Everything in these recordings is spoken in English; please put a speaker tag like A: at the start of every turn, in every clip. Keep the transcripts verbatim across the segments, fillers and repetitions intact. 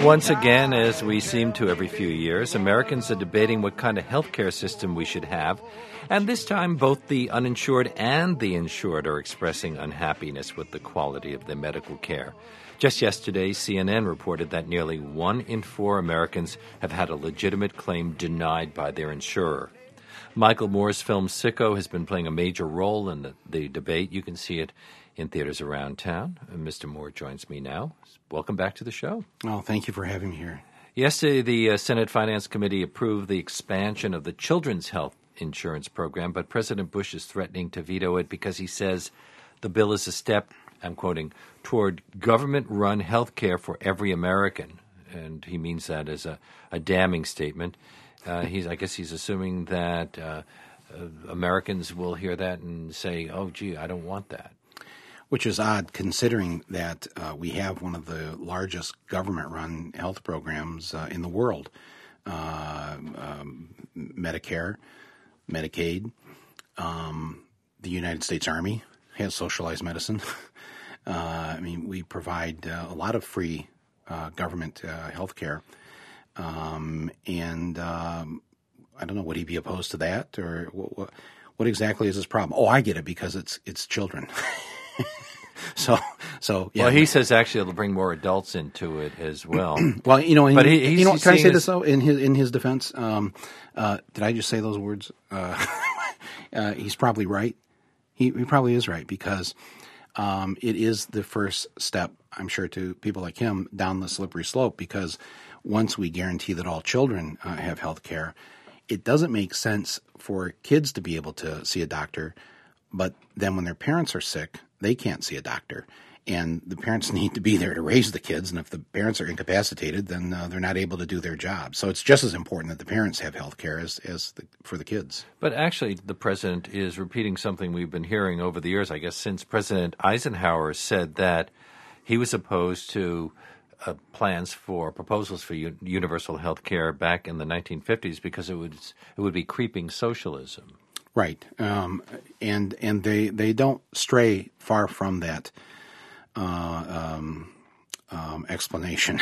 A: Once again, as we seem to every few years, Americans are debating what kind of healthcare system we should have. And this time, both the uninsured and the insured are expressing unhappiness with the quality of their medical care. Just yesterday, C N N reported that nearly one in four Americans have had a legitimate claim denied by their insurer. Michael Moore's film Sicko has been playing a major role in the, the debate. You can see it in theaters around town. And Mister Moore joins me now. Welcome back to the show.
B: Oh, thank you for having me here.
A: Yesterday, the uh, Senate Finance Committee approved the expansion of the Children's Health Insurance Program, but President Bush is threatening to veto it because he says the bill is a step, I'm quoting, toward government-run health care for every American. And he means that as a, a damning statement. Uh, he's, I guess he's assuming that uh, uh, Americans will hear that and say, oh, gee, I don't want that.
B: Which is odd, considering that uh, we have one of the largest government-run health programs uh, in the world. Uh, um, Medicare, Medicaid, um, the United States Army has socialized medicine. uh, I mean, we provide uh, a lot of free uh, government uh, health care. Um, and um, I don't know, would he be opposed to that? Or what, what, what exactly is his problem? Oh, I get it, because it's it's children. So, so yeah.
A: Well, he says actually it'll bring more adults into it as well.
B: Well, you know,
A: but
B: he,
A: he, he's,
B: you know,
A: he's
B: can I say
A: this,
B: this though? In his in his defense, um, uh, did I just say those words? Uh, uh, he's probably right. He, he probably is right, because um, it is the first step, I'm sure, to people like him down the slippery slope. Because once we guarantee that all children uh, have health care, it doesn't make sense for kids to be able to see a doctor, but then when their parents are sick, they can't see a doctor, and the parents need to be there to raise the kids. And if the parents are incapacitated, then uh, they're not able to do their job. So it's just as important that the parents have health care as, as the, for the kids.
A: But actually, the president is repeating something we've been hearing over the years, I guess, since President Eisenhower said that he was opposed to uh, plans for proposals for u- universal health care back in the nineteen fifties because it would it would be creeping socialism.
B: Right, um, and and they, they don't stray far from that uh, um, um, explanation.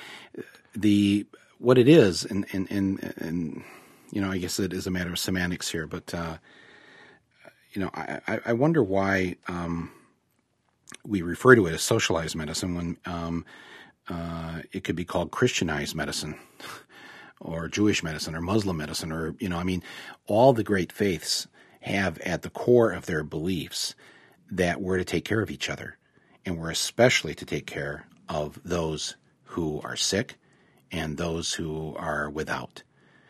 B: the what it is, and, and and and you know, I guess it is a matter of semantics here. But uh, you know, I, I wonder why um, we refer to it as socialized medicine when um, uh, it could be called Christianized medicine. Or Jewish medicine, or Muslim medicine, or, you know, I mean, all the great faiths have at the core of their beliefs that we're to take care of each other. And we're especially to take care of those who are sick and those who are without.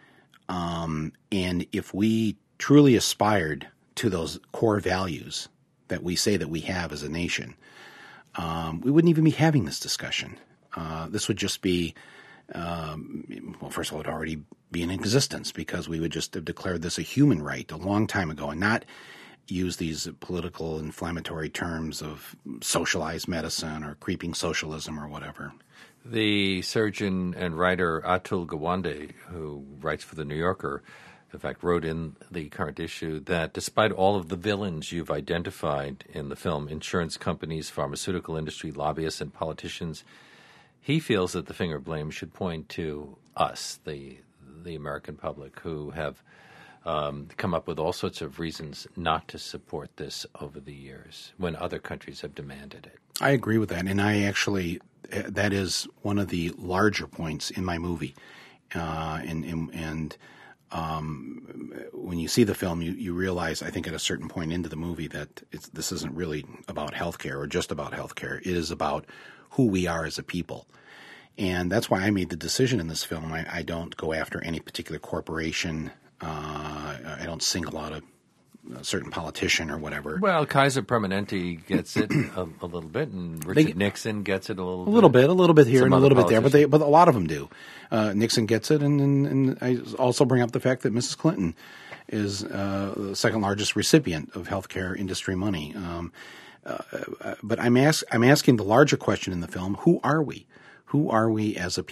B: Um, and if we truly aspired to those core values that we say that we have as a nation, um, we wouldn't even be having this discussion. Uh, this would just be Um, well, first of all, it would already be in existence, because we would just have declared this a human right a long time ago, and not use these political inflammatory terms of socialized medicine or creeping socialism or whatever.
A: The surgeon and writer Atul Gawande, who writes for The New Yorker, in fact, wrote in the current issue that despite all of the villains you've identified in the film, insurance companies, pharmaceutical industry, lobbyists, and politicians, he feels that the finger of blame should point to us, the the American public, who have um, come up with all sorts of reasons not to support this over the years when other countries have demanded it.
B: I agree with that, and I actually that is one of the larger points in my movie. Uh, and and, and um, when you see the film, you, you realize, I think, at a certain point into the movie that it's, this isn't really about healthcare or just about healthcare. It is about who we are as a people. And that's why I made the decision in this film. I, I don't go after any particular corporation. Uh, I don't single out a, a certain politician or whatever.
A: Well, Kaiser Permanente gets it a, a little bit, and Richard they, Nixon gets it a little
B: a
A: bit.
B: A little bit, a little bit here
A: Some
B: and a little bit there, but they,
A: politicians.
B: but a lot of them do. Uh, Nixon gets it, and, and, and I also bring up the fact that Missus Clinton is uh, the second largest recipient of healthcare industry money. Um, uh, uh, but I'm ask, I'm asking the larger question in the film: who are we? Who are we as a people?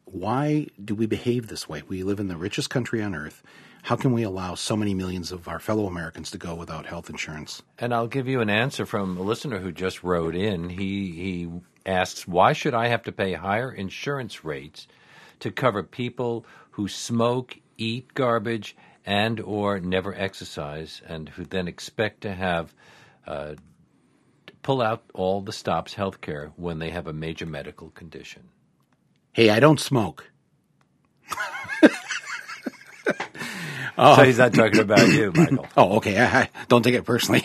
B: why do we behave this way? We live in the richest country on earth. How can we allow so many millions of our fellow Americans to go without health insurance?
A: And I'll give you an answer from a listener who just wrote in. He he asks, why should I have to pay higher insurance rates to cover people who smoke, eat garbage, and or never exercise, and who then expect to have uh, pull out all the stops health care when they have a major medical condition?
B: Hey, I don't smoke.
A: Uh, so he's not talking about you, Michael.
B: Oh, okay. I, I don't take it personally.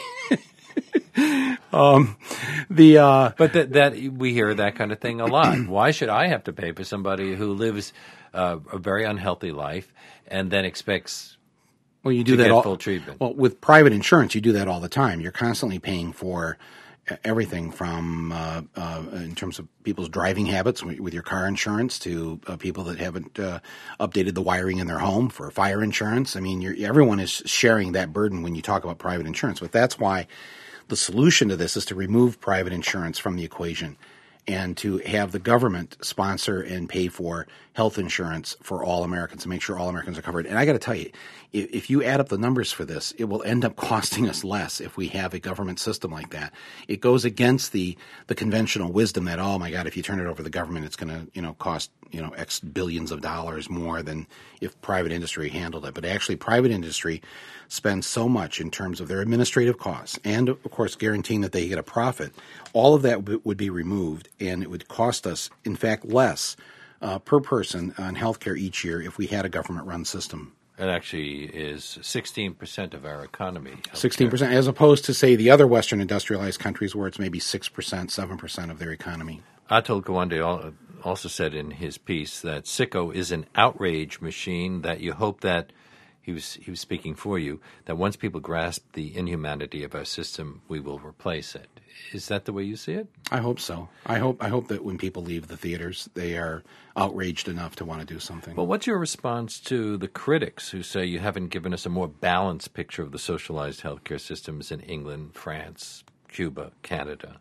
B: um, the uh,
A: but that, that we hear that kind of thing a lot. Why should I have to pay for somebody who lives uh, a very unhealthy life and then expects
B: well, you do
A: to
B: that
A: get
B: all,
A: full treatment?
B: Well, with private insurance, you do that all the time. You're constantly paying for everything from uh, uh, in terms of people's driving habits with your car insurance to uh, people that haven't uh, updated the wiring in their home for fire insurance. I mean, you're, everyone is sharing that burden when you talk about private insurance. But that's why the solution to this is to remove private insurance from the equation and to have the government sponsor and pay for health insurance for all Americans and make sure all Americans are covered. And I got to tell you, if, if you add up the numbers for this, it will end up costing us less if we have a government system like that. It goes against the the conventional wisdom that, oh my God, if you turn it over to the government, it's going to you know cost you know X billions of dollars more than if private industry handled it. But actually, private industry spends so much in terms of their administrative costs and, of course, guaranteeing that they get a profit. All of that w- would be removed, and it would cost us, in fact, less uh, per person on health care each year if we had a government-run system.
A: It actually is sixteen percent of our economy.
B: sixteen percent, as opposed to, say, the other Western industrialized countries where it's maybe six percent, seven percent of their economy.
A: Atul Gawande also said in his piece that sicko is an outrage machine, that you hope that He was he was speaking for you, that once people grasp the inhumanity of our system, we will replace it. Is that the way you see it?
B: I hope so. I hope I hope that when people leave the theaters, they are outraged enough to want to do something.
A: Well, what's your response to the critics who say you haven't given us a more balanced picture of the socialized healthcare systems in England, France, Cuba, Canada?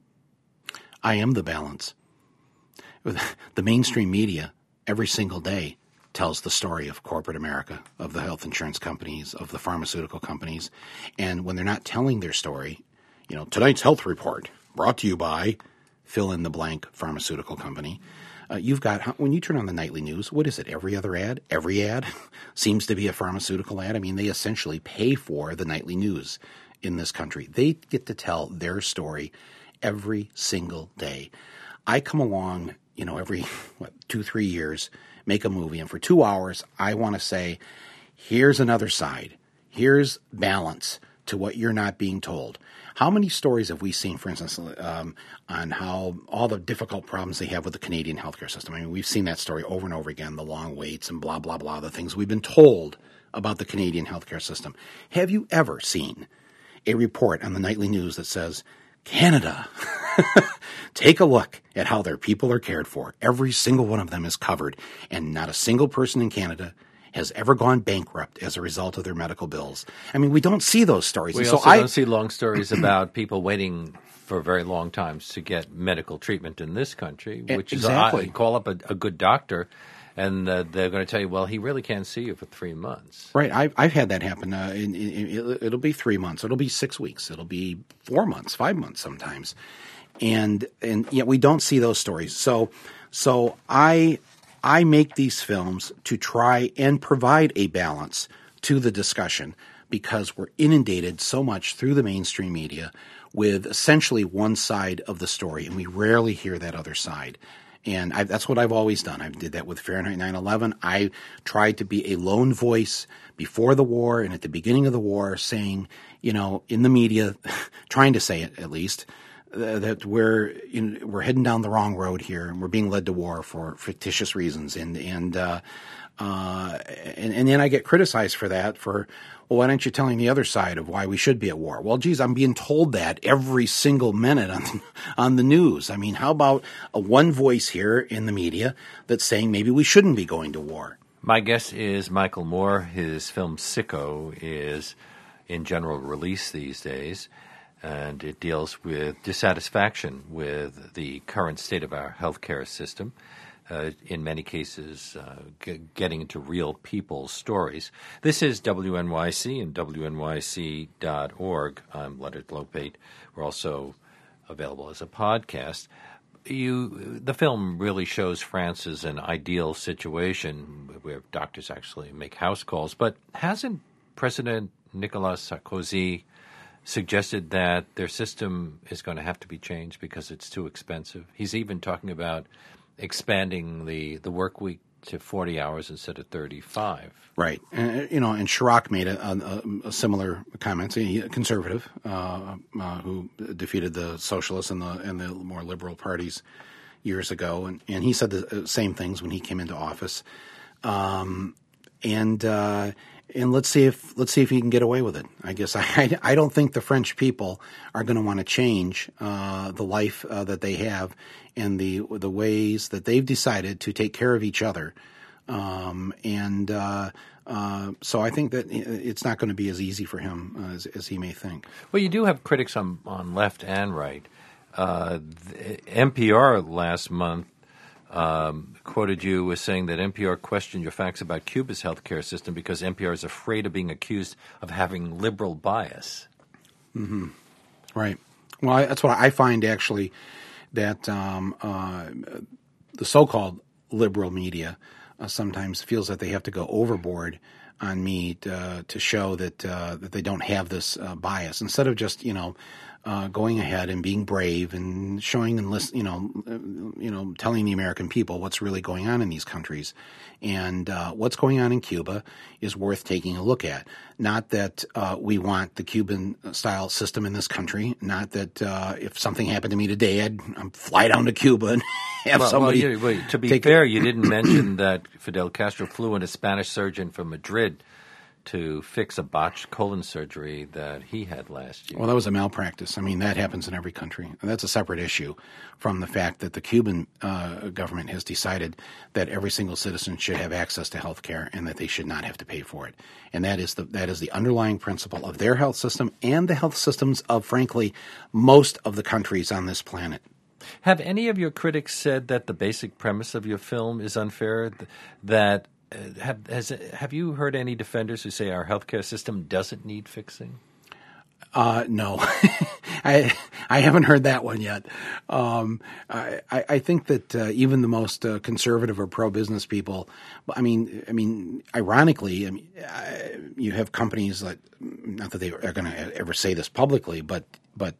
B: I am the balance. The mainstream media, every single day, tells the story of corporate America, of the health insurance companies, of the pharmaceutical companies. And when they're not telling their story, you know, tonight's health report brought to you by fill in the blank pharmaceutical company. Uh, you've got, when you turn on the nightly news, what is it? Every other ad? Every ad seems to be a pharmaceutical ad. I mean, they essentially pay for the nightly news in this country. They get to tell their story every single day. I come along, you know, every, what, two, three years, make a movie, and for two hours, I want to say, here's another side. Here's balance to what you're not being told. How many stories have we seen, for instance, um, on how all the difficult problems they have with the Canadian healthcare system? I mean, we've seen that story over and over again, the long waits and blah, blah, blah, the things we've been told about the Canadian healthcare system. Have you ever seen a report on the nightly news that says, Canada, take a look at how their people are cared for. Every single one of them is covered, and not a single person in Canada has ever gone bankrupt as a result of their medical bills. I mean, we don't see those stories.
A: We
B: and
A: also
B: so I,
A: don't see long stories about people waiting for very long times to get medical treatment in this country, which
B: exactly.
A: is, I call up a, a good doctor, and uh, they're going to tell you, well, he really can't see you for three months.
B: Right. I've, I've had that happen. Uh, in, in, it'll be three months. It'll be six weeks. It'll be four months, five months sometimes. And and yet we don't see those stories. So so I I make these films to try and provide a balance to the discussion because we're inundated so much through the mainstream media with essentially one side of the story, and we rarely hear that other side. And I, that's what I've always done. I did that with Fahrenheit nine eleven. I tried to be a lone voice before the war and at the beginning of the war, saying, you know, in the media, trying to say it at least, uh, that we're in, we're heading down the wrong road here, and we're being led to war for fictitious reasons. And and uh, uh, and, and then I get criticized for that. For well, why aren't you telling the other side of why we should be at war? Well, geez, I'm being told that every single minute on the, on the news. I mean, how about a one voice here in the media that's saying maybe we shouldn't be going to war?
A: My guess is Michael Moore. His film Sicko is in general release these days, and it deals with dissatisfaction with the current state of our healthcare system. uh, in many cases uh, g- getting into real people's stories. This is W N Y C and W N Y C dot org. I'm Leonard Lopate. We're also available as a podcast. You, the film really shows France as an ideal situation where doctors actually make house calls. But hasn't President Nicolas Sarkozy suggested that their system is going to have to be changed because it's too expensive? He's even talking about expanding the, the work week to forty hours instead of thirty-five.
B: Right. Uh, you know, and Chirac made a, a, a similar comment. He, a conservative uh, uh, who defeated the socialists and the and the more liberal parties years ago, and, and he said the same things when he came into office. Um, and uh, and let's see if let's see if he can get away with it. I guess I I don't think the French people are going to want to change uh, the life uh, that they have and the the ways that they've decided to take care of each other. Um, and uh, uh, so I think that it's not going to be as easy for him as, as he may think.
A: Well, you do have critics on, on left and right. Uh, N P R last month um, quoted you as saying that N P R questioned your facts about Cuba's healthcare system because N P R is afraid of being accused of having liberal bias.
B: Mm-hmm. Right. Well, I, that's what I find actually that um, uh, the so-called liberal media Uh, sometimes feels that they have to go overboard on me to, uh, to show that uh, that they don't have this uh, bias. Instead of just you know uh, going ahead and being brave and showing and list, you know uh, you know telling the American people what's really going on in these countries, and uh, what's going on in Cuba is worth taking a look at. Not that uh, we want the Cuban style system in this country. Not that uh, if something happened to me today, I'd, I'd fly down to Cuba and have
A: well,
B: somebody.
A: Well, yeah, well, to be
B: take
A: fair, you didn't mention that Fidel Castro flew in a Spanish surgeon from Madrid to fix a botched colon surgery that he had last year.
B: Well, that was a malpractice. I mean, that happens in every country. And that's a separate issue from the fact that the Cuban uh, government has decided that every single citizen should have access to health care and that they should not have to pay for it. And that is the that is the underlying principle of their health system and the health systems of, frankly, most of the countries on this planet.
A: Have any of your critics said that the basic premise of your film is unfair? That uh, have has have you heard any defenders who say our healthcare system doesn't need fixing?
B: Uh, no, I I haven't heard that one yet. Um, I I think that uh, even the most uh, conservative or pro-business people, I mean, I mean, ironically, I mean, I, you have companies that, not that they are going to ever say this publicly, but but.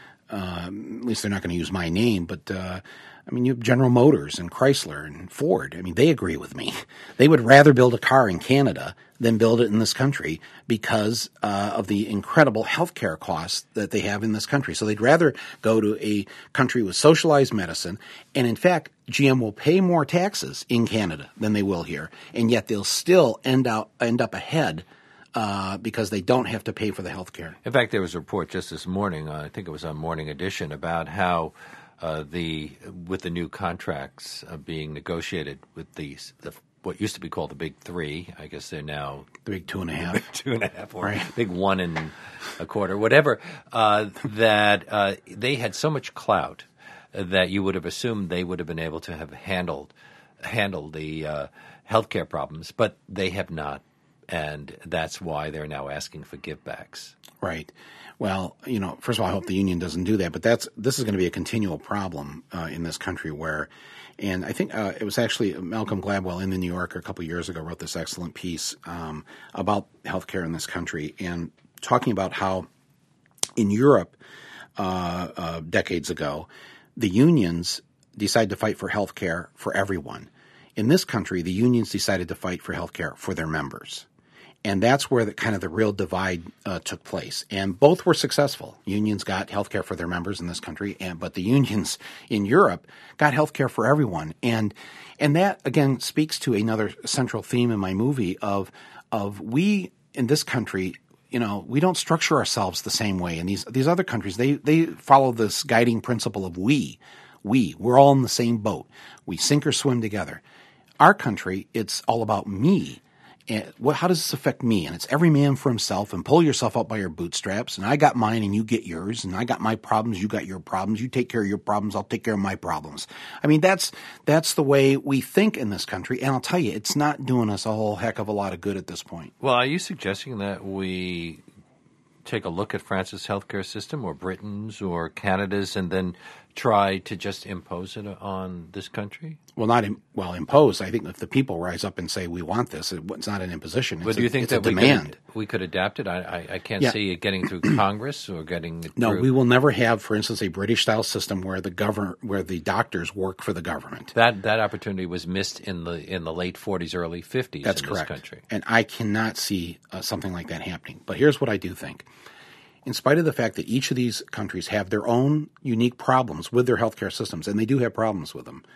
B: Um, at least they're not going to use my name, but uh, I mean, you have General Motors and Chrysler and Ford. I mean, they agree with me. They would rather build a car in Canada than build it in this country because uh, of the incredible healthcare costs that they have in this country. So they'd rather go to a country with socialized medicine. And in fact, G M will pay more taxes in Canada than they will here, and yet they'll still end out end up ahead. Uh, because they don't have to pay for the health care.
A: In fact, there was a report just this morning, uh, I think it was on Morning Edition, about how uh, the with the new contracts uh, being negotiated with the, the what used to be called the Big Three, I guess they're now
B: the Big Two and a Half,
A: big two and a half, or
B: right.
A: Big One and a quarter, whatever. Uh, that uh, they had so much clout that you would have assumed they would have been able to have handled handled the uh, healthcare problems, but they have not. And that's why they're now asking for givebacks.
B: Right. Well, you know, first of all, I hope the union doesn't do that. But that's this is going to be a continual problem uh, in this country where, and I think uh, it was actually Malcolm Gladwell in the New Yorker a couple of years ago wrote this excellent piece um, about healthcare in this country and talking about how in Europe uh, uh, decades ago, the unions decided to fight for healthcare for everyone. In this country, the unions decided to fight for healthcare for their members. And that's where the kind of the real divide uh, took place. And both were successful. Unions got health care for their members in this country, and but the unions in Europe got health care for everyone. And and that, again, speaks to another central theme in my movie of of we in this country, you know, we don't structure ourselves the same way. And these these other countries, they they follow this guiding principle of we. We. We're all in the same boat. We sink or swim together. Our country, it's all about me. And what, how does this affect me? And it's every man for himself, and pull yourself up by your bootstraps. And I got mine and you get yours. And I got my problems, you got your problems. You take care of your problems, I'll take care of my problems. I mean, that's that's the way we think in this country. And I'll tell you, it's not doing us a whole heck of a lot of good at this point.
A: Well, are you suggesting that we take a look at France's healthcare system or Britain's or Canada's and then try to just impose it on this country?
B: Well, not in, well impose. I think if the people rise up and say we want this, it's not an imposition. It's
A: but do you
B: a,
A: think
B: it's
A: that
B: a
A: we
B: demand?
A: Could, we could adapt it? I, I, I can't
B: Yeah.
A: see it getting through Congress or getting it
B: No,
A: through.
B: we will never have, for instance, a British-style system where the govern where the doctors work for the government.
A: That that opportunity was missed in the in the late forties, early fifties
B: That's
A: in
B: correct.
A: this country.
B: And I cannot see uh, something like that happening. But here's what I do think. In spite of the fact that each of these countries have their own unique problems with their healthcare systems, and they do have problems with them,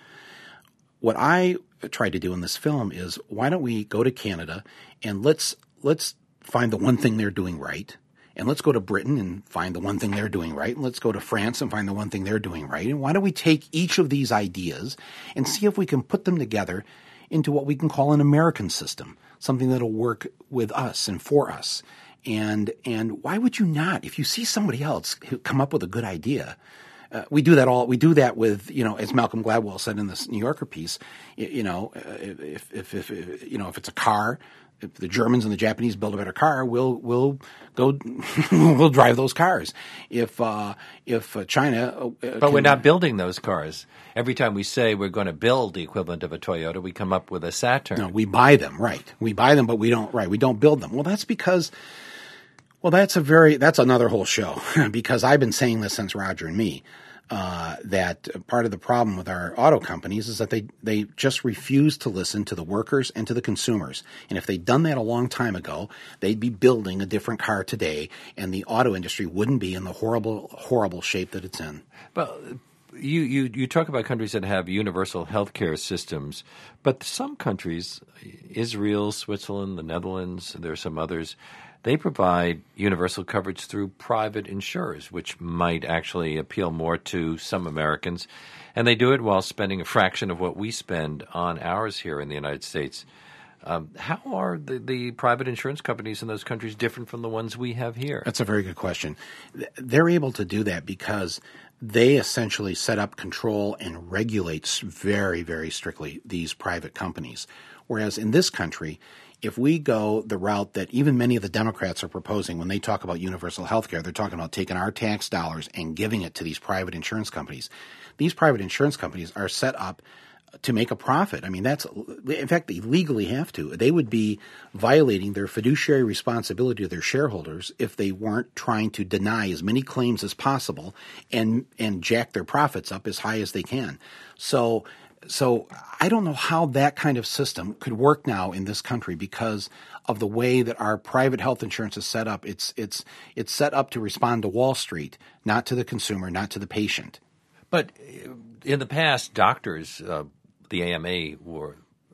B: what I tried to do in this film is, why don't we go to Canada and let's let's find the one thing they're doing right, and let's go to Britain and find the one thing they're doing right, and let's go to France and find the one thing they're doing right, and why don't we take each of these ideas and see if we can put them together into what we can call an American system, something that'll work with us and for us. And and why would you not? If you see somebody else who come up with a good idea, uh, we do that all. We do that with, you know, as Malcolm Gladwell said in this New Yorker piece. You, you know, if, if if if you know if it's a car, if the Germans and the Japanese build a better car, we'll we'll go we'll drive those cars. If uh, if uh, China, uh,
A: But
B: can,
A: we're not building those cars. Every time we say we're going to build the equivalent of a Toyota, we come up with a Saturn.
B: No, we buy them, right? We buy them, but we don't. Right, we don't build them. Well, that's because. Well, that's a very that's another whole show because I've been saying this since Roger and Me uh, that part of the problem with our auto companies is that they they just refuse to listen to the workers and to the consumers. And if they'd done that a long time ago, they'd be building a different car today, and the auto industry wouldn't be in the horrible horrible shape that it's in.
A: But you, you, you talk about countries that have universal healthcare systems, but some countries, Israel, Switzerland, the Netherlands, there are some others, they provide universal coverage through private insurers, which might actually appeal more to some Americans. And they do it while spending a fraction of what we spend on ours here in the United States. Um, how are the, the private insurance companies in those countries different from the ones we have here?
B: That's a very good question. They're able to do that because they essentially set up, control, and regulate very, very strictly these private companies. Whereas in this country, if we go the route that even many of the Democrats are proposing when they talk about universal health care, they're talking about taking our tax dollars and giving it to these private insurance companies. These private insurance companies are set up to make a profit. I mean, that's in fact, they legally have to. They would be violating their fiduciary responsibility to their shareholders if they weren't trying to deny as many claims as possible and and jack their profits up as high as they can. So So I don't know how that kind of system could work now in this country because of the way that our private health insurance is set up. It's it's it's set up to respond to Wall Street, not to the consumer, not to the patient.
A: But in the past, doctors, uh, the A M A were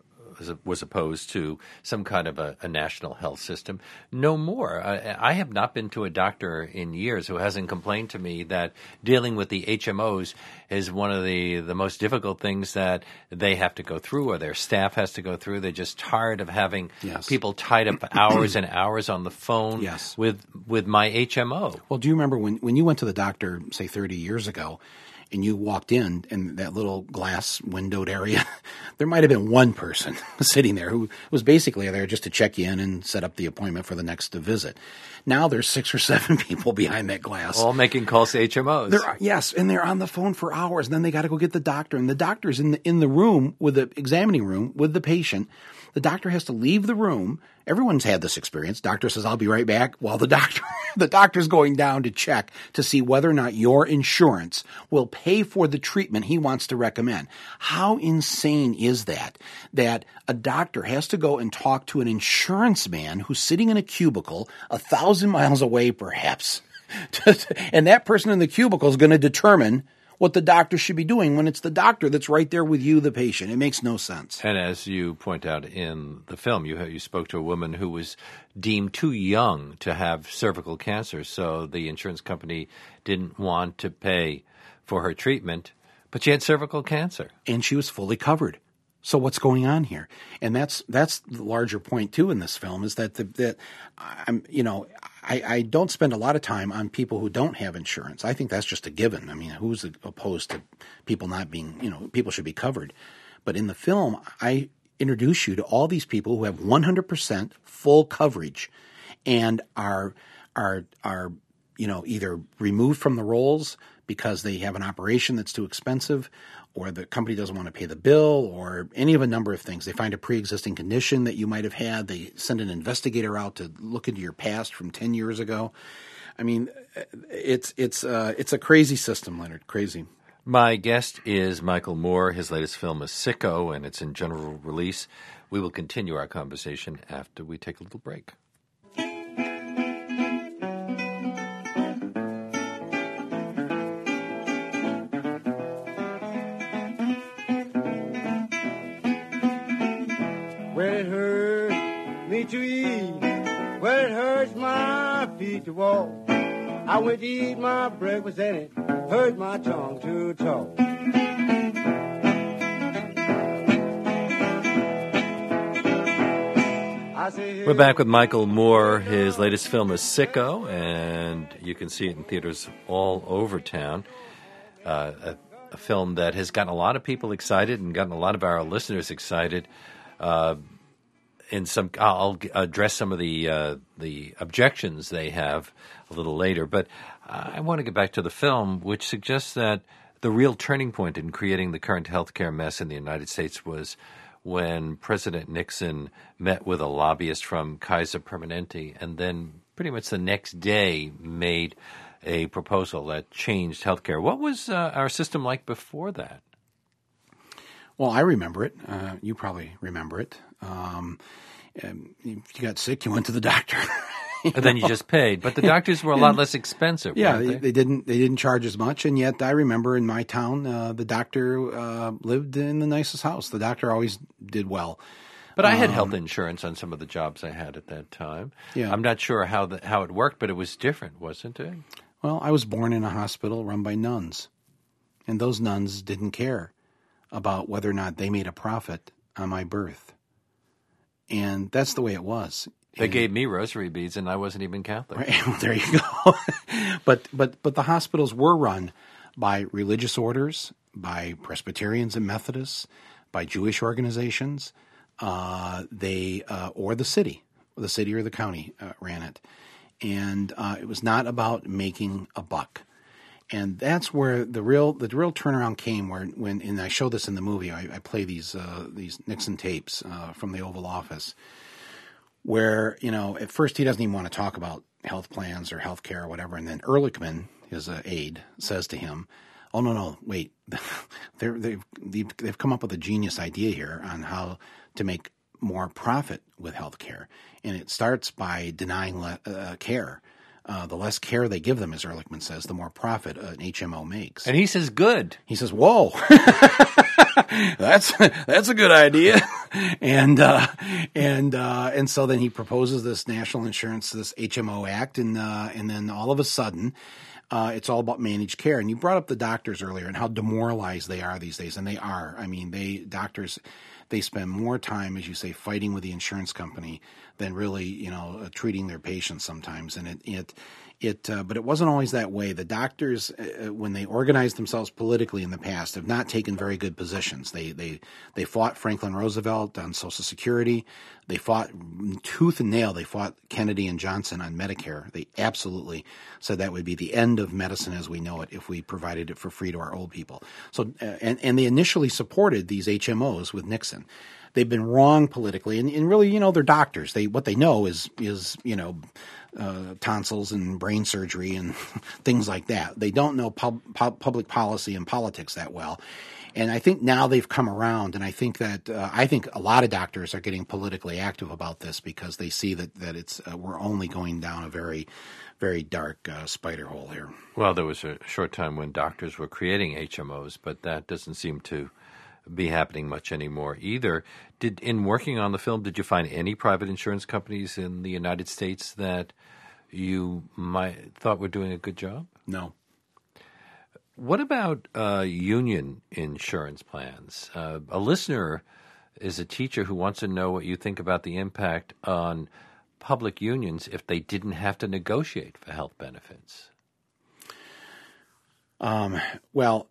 A: was opposed to some kind of a, a national health system. No more. I, I have not been to a doctor in years who hasn't complained to me that dealing with the H M Os is one of the, the most difficult things that they have to go through or their staff has to go through. They're just tired of having
B: Yes.
A: people tied up hours and hours on the phone
B: Yes.
A: with with my H M O.
B: Well, do you remember when, when you went to the doctor, say thirty years ago, and you walked in in that little glass windowed area, there might have been one person sitting there who was basically there just to check you in and set up the appointment for the next visit. Now there's six or seven people behind that glass.
A: All making calls to H M Os.
B: They're, yes, and they're on the phone for hours. And then they got to go get the doctor, and the doctor's in the in the room with the examining room with the patient. The doctor has to leave the room. Everyone's had this experience. Doctor says, "I'll be right back." While the doctor the doctor's going down to check to see whether or not your insurance will pay for the treatment he wants to recommend. How insane is that? That a doctor has to go and talk to an insurance man who's sitting in a cubicle a thousand miles away, perhaps, and that person in the cubicle is going to determine what the doctor should be doing when it's the doctor that's right there with you, the patient. It makes no sense.
A: And as you point out in the film, you you spoke to a woman who was deemed too young to have cervical cancer, so the insurance company didn't want to pay for her treatment, but she had cervical cancer.
B: And she was fully covered. So what's going on here? And that's that's the larger point too in this film, is that the, that I'm you know I, I don't spend a lot of time on people who don't have insurance. I think that's just a given. I mean, who's opposed to people not being, you know, people should be covered. But in the film, I introduce you to all these people who have one hundred percent full coverage and are are are you know either removed from the rolls because they have an operation that's too expensive, or the company doesn't want to pay the bill, or any of a number of things. They find a pre-existing condition that you might have had. They send an investigator out to look into your past from ten years ago. I mean, it's it's uh, it's a crazy system, Leonard, crazy.
A: My guest is Michael Moore. His latest film is Sicko, and it's in general release. We will continue our conversation after we take a little break.
C: Well, it hurts me to eat. Well, it hurts my feet to walk. I went to eat my breakfast and it hurt my tongue to talk.
A: We're back with Michael Moore. His latest film is Sicko, and you can see it in theaters all over town. Uh, a, a film that has gotten a lot of people excited and gotten a lot of our listeners excited. Uh, in some, I'll address some of the uh, the objections they have a little later, but I want to get back to the film, which suggests that the real turning point in creating the current healthcare mess in the United States was when President Nixon met with a lobbyist from Kaiser Permanente, and then pretty much the next day made a proposal that changed healthcare. What was uh, our system like before that?
B: Well, I remember it. Uh, you probably remember it. Um, if you got sick, you went to the doctor.
A: And then you just paid, but the doctors were a lot less expensive.
B: Yeah,
A: weren't
B: they,
A: they?
B: they didn't they didn't charge as much, and yet I remember in my town, uh, the doctor uh, lived in the nicest house. The doctor always did well.
A: But I had
B: um,
A: health insurance on some of the jobs I had at that time.
B: Yeah.
A: I'm not sure how the, how it worked, but it was different, wasn't it?
B: Well, I was born in a hospital run by nuns, and those nuns didn't care about whether or not they made a profit on my birth, and that's the way it was.
A: They
B: And-
A: gave me rosary beads, and I wasn't even Catholic.
B: Right. Well, there you go. but but but the hospitals were run by religious orders, by Presbyterians and Methodists, by Jewish organizations. Uh, they uh, or the city, the city or the county uh, ran it, and uh, it was not about making a buck. And that's where the real the real turnaround came. Where when and I show this in the movie, I, I play these uh, these Nixon tapes uh, from the Oval Office, where, you know, at first he doesn't even want to talk about health plans or health care or whatever. And then Ehrlichman, his uh, aide, says to him, oh, no, no, wait. They're, they've, they've come up with a genius idea here on how to make more profit with health care. And it starts by denying le- uh, care. Uh, the less care they give them, as Ehrlichman says, the more profit an H M O makes.
A: And he says, good.
B: He says, whoa. That's that's a good idea, and uh, and uh, and so then he proposes this national insurance, this H M O Act, and uh, and then all of a sudden, uh, it's all about managed care. And you brought up the doctors earlier and how demoralized they are these days, and they are. I mean, they doctors they spend more time, as you say, fighting with the insurance company than really, you know, uh, treating their patients sometimes, and it it. It, uh, but it wasn't always that way. The doctors, uh, when they organized themselves politically in the past, have not taken very good positions. They they they fought Franklin Roosevelt on Social Security. They fought tooth and nail. They fought Kennedy and Johnson on Medicare. They absolutely said that would be the end of medicine as we know it if we provided it for free to our old people. So uh, and and they initially supported these H M Os with Nixon. They've been wrong politically, and, and really, you know, they're doctors. They what they know is is you know. Uh, tonsils and brain surgery and things like that. They don't know pub, pub, public policy and politics that well. And I think now they've come around, and I think that uh, I think a lot of doctors are getting politically active about this because they see that, that it's uh, we're only going down a very, very dark uh, spider hole here.
A: Well, there was a short time when doctors were creating H M Os, but that doesn't seem to be happening much anymore either. Did in working on the film, did you find any private insurance companies in the United States that you might thought were doing a good job?
B: No.
A: What about uh, union insurance plans? Uh, a listener is a teacher who wants to know what you think about the impact on public unions if they didn't have to negotiate for health benefits.
B: Um, well,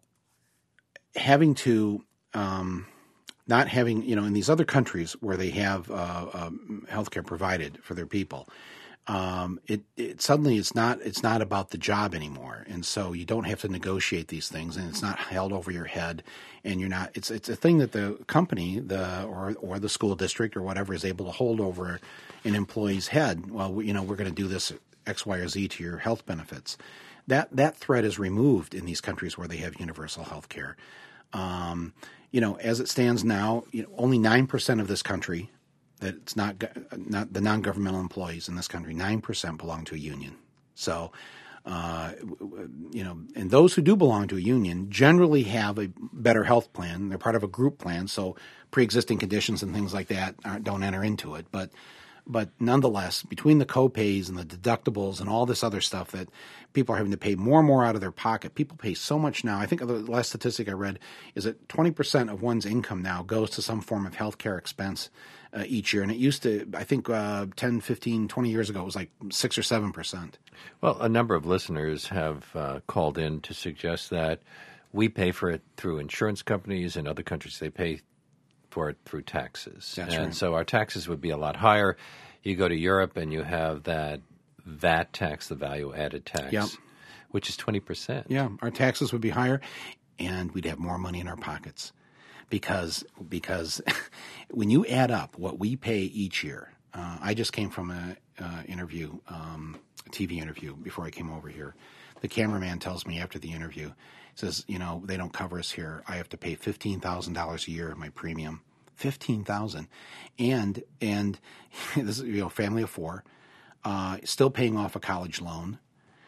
B: having to um, not having, you know, in these other countries where they have uh, um, health care provided for their people, um, it, it suddenly it's not it's not about the job anymore, and so you don't have to negotiate these things, and it's not held over your head, and you're not. It's it's a thing that the company, the or or the school district or whatever is able to hold over an employee's head. Well, we, you know, we're going to do this X, Y, or Z to your health benefits. That that threat is removed in these countries where they have universal health care. Um, you know, as it stands now, you know, only nine percent of this country. That it's not not the non-governmental employees in this country. Nine percent belong to a union. So, uh, you know, and those who do belong to a union generally have a better health plan. They're part of a group plan, so pre-existing conditions and things like that aren't, don't enter into it. But but nonetheless, between the co-pays and the deductibles and all this other stuff that people are having to pay more and more out of their pocket, people pay so much now. I think the last statistic I read is that twenty percent of one's income now goes to some form of health care expense Uh, each year. And it used to, I think uh, ten, fifteen, twenty years ago, it was like six or seven percent.
A: Well, a number of listeners have uh, called in to suggest that we pay for it through insurance companies. In other countries, they pay for it through taxes.
B: That's
A: and
B: right.
A: so our taxes would be a lot higher. You go to Europe and you have that V A T tax, the value-added tax,
B: Yep.
A: which is twenty percent.
B: Yeah, our taxes would be higher, and we'd have more money in our pockets. Because because when you add up what we pay each year, uh, I just came from an uh, interview, um, a T V interview before I came over here. The cameraman tells me after the interview, says, you know, they don't cover us here. I have to pay fifteen thousand dollars a year in my premium, fifteen thousand dollars. And, and this is, you know, family of four, uh, still paying off a college loan,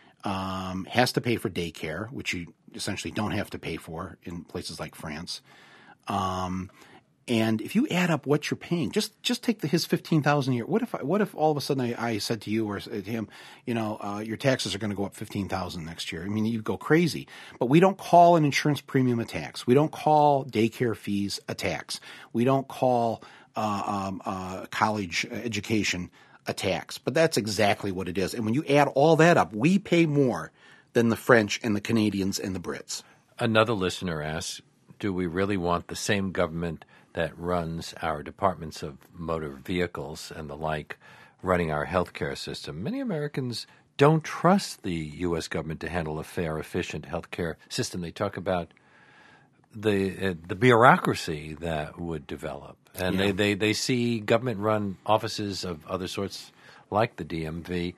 B: um, has to pay for daycare, which you essentially don't have to pay for in places like France. Um, and if you add up what you're paying, just just take the, his fifteen thousand a year. What if I, what if all of a sudden I, I said to you or to him, you know, uh, your taxes are going to go up fifteen thousand next year? I mean, you'd go crazy. But we don't call an insurance premium a tax. We don't call daycare fees a tax. We don't call uh, um, uh, college education a tax. But that's exactly what it is. And when you add all that up, we pay more than the French and the Canadians and the Brits.
A: Another listener asks, do we really want the same government that runs our departments of motor vehicles and the like running our healthcare system? Many Americans don't trust the U S government to handle a fair, efficient healthcare system. They talk about the uh, the bureaucracy that would develop. And
B: Yeah.
A: they, they, they see government-run offices of other sorts like the D M V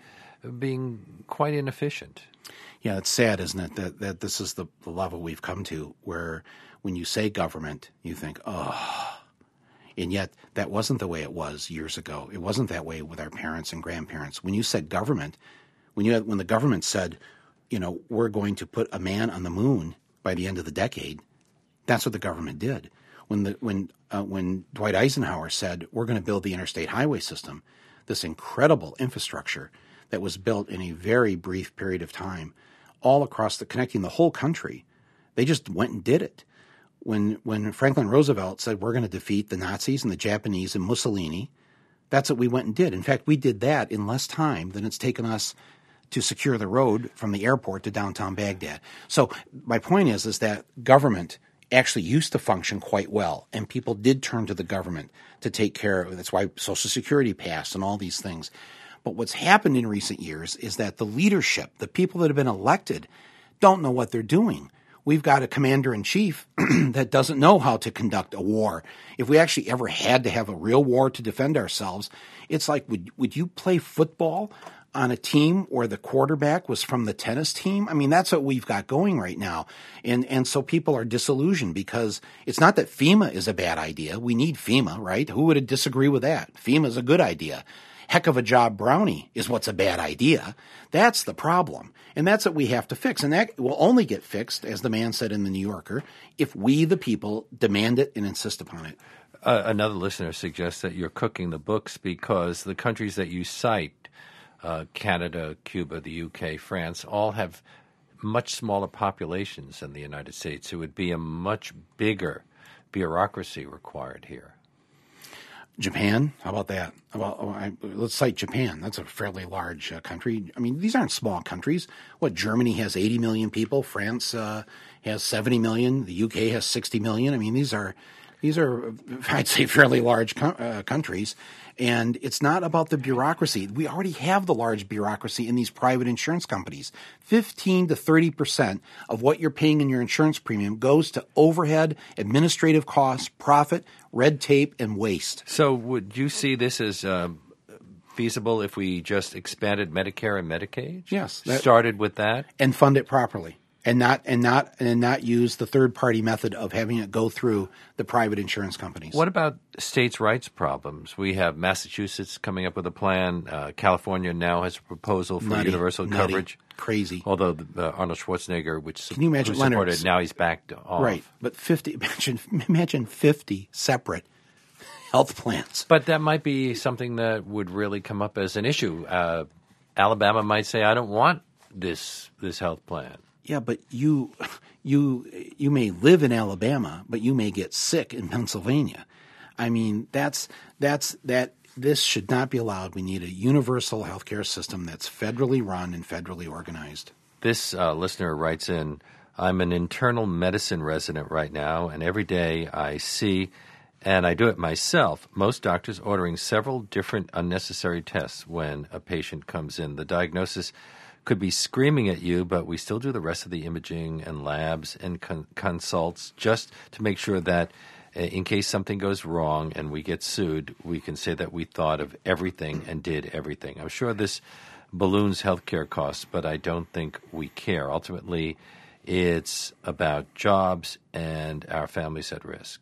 A: being quite inefficient.
B: Yeah, it's sad, isn't it, that, that this is the, the level we've come to where when you say government, you think, oh. And yet that wasn't the way it was years ago. It wasn't that way with our parents and grandparents. When you said government, when you had, when the government said, you know, we're going to put a man on the moon by the end of the decade, that's what the government did. When the when uh, when Dwight Eisenhower said, we're going to build the interstate highway system, this incredible infrastructure that was built in a very brief period of time, all across the connecting the whole country, they just went and did it. When when Franklin Roosevelt said we're going to defeat the Nazis and the Japanese and Mussolini, that's what we went and did. In fact, we did that in less time than it's taken us to secure the road from the airport to downtown Baghdad. So my point is, is that government actually used to function quite well, and people did turn to the government to take care of it. That's why Social Security passed and all these things. But what's happened in recent years is that the leadership, the people that have been elected, don't know what they're doing. We've got a commander-in-chief that doesn't know how to conduct a war. If we actually ever had to have a real war to defend ourselves, it's like, would would you play football on a team where the quarterback was from the tennis team? I mean, that's what we've got going right now. And and so people are disillusioned because it's not that FEMA is a bad idea. We need FEMA, right? Who would disagree with that? FEMA is a good idea. Heck of a job brownie is what's a bad idea. That's the problem. And that's what we have to fix. And that will only get fixed, as the man said in the New Yorker, if we, the people, demand it and insist upon it.
A: Uh, another listener suggests that you're cooking the books because the countries that you cite, uh, Canada, Cuba, the U K, France, all have much smaller populations than the United States. It would be a much bigger bureaucracy required here.
B: Japan, how about that? About, oh, I, let's cite Japan. That's a fairly large uh, country. I mean, these aren't small countries. What, Germany has eighty million people. France uh, has seventy million. The U K has sixty million. I mean, these are, these are, I'd say, fairly large co- uh, countries. And it's not about the bureaucracy. We already have the large bureaucracy in these private insurance companies. fifteen to thirty percent of what you're paying in your insurance premium goes to overhead, administrative costs, profit, red tape, and waste.
A: So would you see this as uh, feasible if we just expanded Medicare and Medicaid?
B: Yes. That,
A: Started with that?
B: and fund it properly. And not and not and not use the third party method of having it go through the private insurance companies.
A: What about states' rights problems? We have Massachusetts coming up with a plan. Uh, California now has a proposal for
B: Nutty,
A: universal
B: nutty,
A: coverage.
B: Crazy.
A: Although the, uh, Arnold Schwarzenegger, which
B: Can you imagine,
A: who supported,
B: Leonard,
A: now he's backed off.
B: Right, but fifty. Imagine imagine fifty separate health plans.
A: But that might be something that would really come up as an issue. Uh, Alabama might say, "I don't want this this health plan."
B: Yeah, but you you you may live in Alabama, but you may get sick in Pennsylvania. I mean, that's that's that. This should not be allowed. We need a universal healthcare system that's federally run and federally organized.
A: This uh, listener writes in, I'm an internal medicine resident right now, and every day I see, and I do it myself, most doctors ordering several different unnecessary tests when a patient comes in. The diagnosis could be screaming at you, but we still do the rest of the imaging and labs and con- consults just to make sure that uh, in case something goes wrong and we get sued, we can say that we thought of everything and did everything. I'm sure this balloons healthcare costs, but I don't think we care. Ultimately, it's about jobs and our families at risk.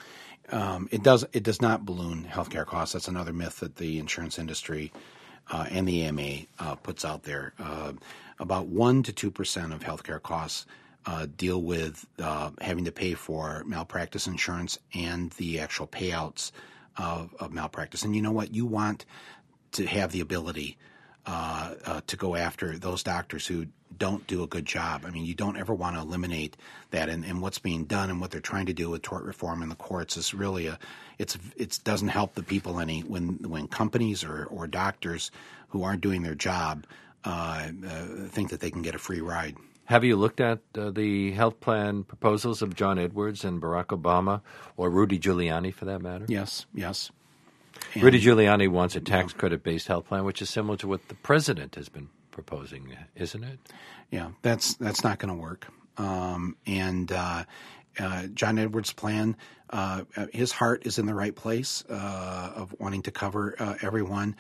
B: Um, it does it does not balloon healthcare costs. That's another myth that the insurance industry uh, and the A M A uh, puts out there. Uh, about one to two percent of healthcare costs uh, deal with uh, having to pay for malpractice insurance and the actual payouts of, of malpractice. And you know what? You want to have the ability uh, uh, to go after those doctors who don't do a good job. I mean, you don't ever want to eliminate that. And, and what's being done and what they're trying to do with tort reform in the courts is really a it's it doesn't help the people any when when companies or, or doctors who aren't doing their job uh, uh, think that they can get a free ride.
A: Have you looked at uh, the health plan proposals of John Edwards and Barack Obama, or Rudy Giuliani for that matter?
B: Yes, yes. And
A: Rudy Giuliani wants a tax credit-based health plan, which is similar to what the president has been proposing, isn't it?
B: Yeah, that's that's not going to work. Um, and uh, uh, John Edwards' plan, uh, his heart is in the right place uh, of wanting to cover uh, everyone.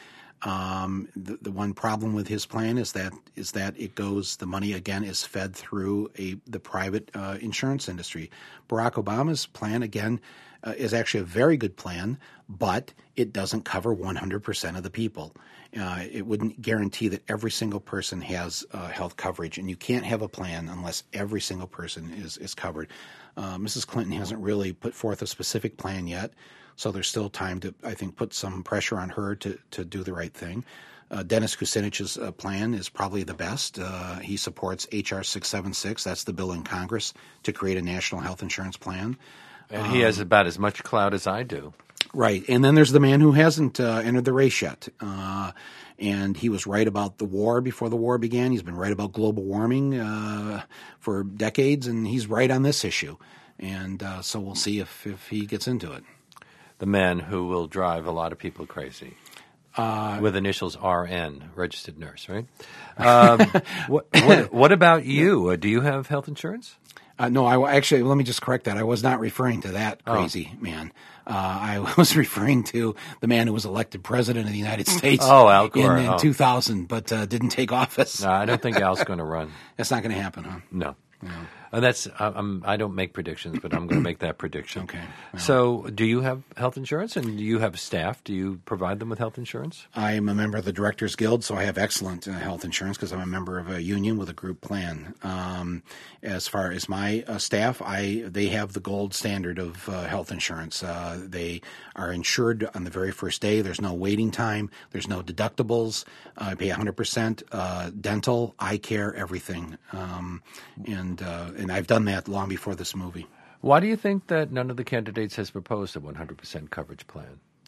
B: Um, the, the one problem with his plan is that is that it goes the money again is fed through a the private uh, insurance industry. Barack Obama's plan again uh, is actually a very good plan, but it doesn't cover one hundred percent of the people. Uh, it wouldn't guarantee that every single person has uh, health coverage, and you can't have a plan unless every single person is is covered. Uh, Missus Clinton hasn't really put forth a specific plan yet. So there's still time to, I think, put some pressure on her to, to do the right thing. Uh, Dennis Kucinich's uh, plan is probably the best. Uh, he supports H R six seventy-six. That's the bill in Congress to create a national health insurance plan.
A: And he has about as much clout as I do.
B: Right. And then there's the man who hasn't uh, entered the race yet. Uh, and he was right about the war before the war began. He's been right about global warming uh, for decades, and he's right on this issue. And uh, so we'll see if, if he gets into it.
A: The man who will drive a lot of people crazy. Uh, with initials R N, registered nurse, right? Um, what, what, what about you? Uh, do you have health insurance?
B: Uh, no, I actually, let me just correct that. I was not referring to that crazy oh. man. Uh, I was referring to the man who was elected president of the United States
A: oh, Al Gore.
B: in, in
A: oh.
B: two thousand, but uh, didn't take office.
A: No, I don't think Al's going to run.
B: That's not going to happen, huh?
A: No. No. Uh, that's uh, I'm, I don't make predictions, but I'm going to make that prediction.
B: Okay. Well.
A: So, do you have health insurance, and do you have staff? Do you provide them with health insurance?
B: I am a member of the Directors Guild, so I have excellent uh, health insurance because I'm a member of a union with a group plan. Um, as far as my uh, staff, I they have the gold standard of uh, health insurance. Uh, they are insured on the very first day. There's no waiting time. There's no deductibles. Uh, I pay one hundred percent uh, dental, eye care, everything. Um, and uh, and I've done that long before this movie.
A: Why do you think that none of the candidates has proposed a one hundred percent coverage plan?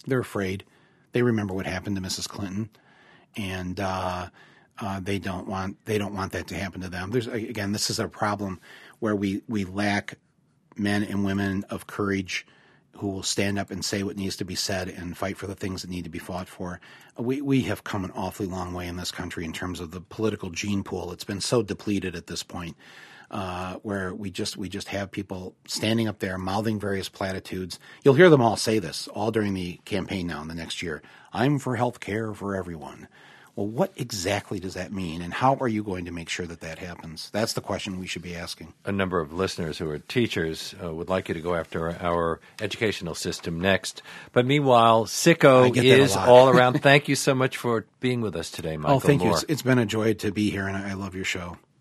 B: They're afraid. They remember what happened to Missus Clinton, and uh, uh, they don't want they don't want that to happen to them. There's again, this is a problem where we we lack men and women of courage who will stand up and say what needs to be said and fight for the things that need to be fought for. We we have come an awfully long way in this country in terms of the political gene pool. It's been so depleted at this point, uh, where we just we just have people standing up there mouthing various platitudes. You'll hear them all say this all during the campaign now in the next year. I'm for health care for everyone. Well, what exactly does that mean, and how are you going to make sure that that happens? That's the question we should be asking.
A: A number of listeners who are teachers uh, would like you to go after our educational system next. But meanwhile, Sicko is all around. Thank you so much for being with us today, Michael
B: Oh, thank
A: Moore.
B: you. It's, it's been a joy to be here, and I love your show.